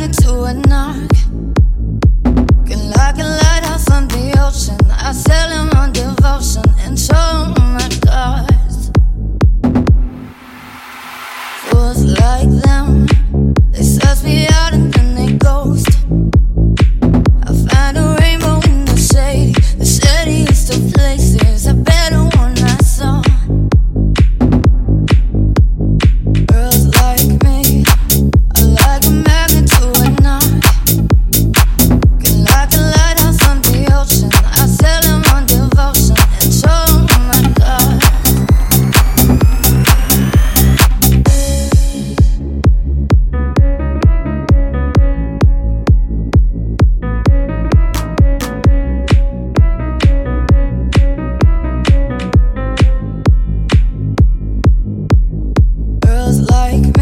magnet to a knock. Looking like a lighthouse on the ocean. I sail him on devotion and show my cards. Fools like them, they search me out and then they ghost. I find a rainbow in the shade, the shadiest of places. A better one I saw. Girls like me, I like a magnet to a knock. Looking like a lighthouse on the ocean. I sail him on devotion and show my God. Girls like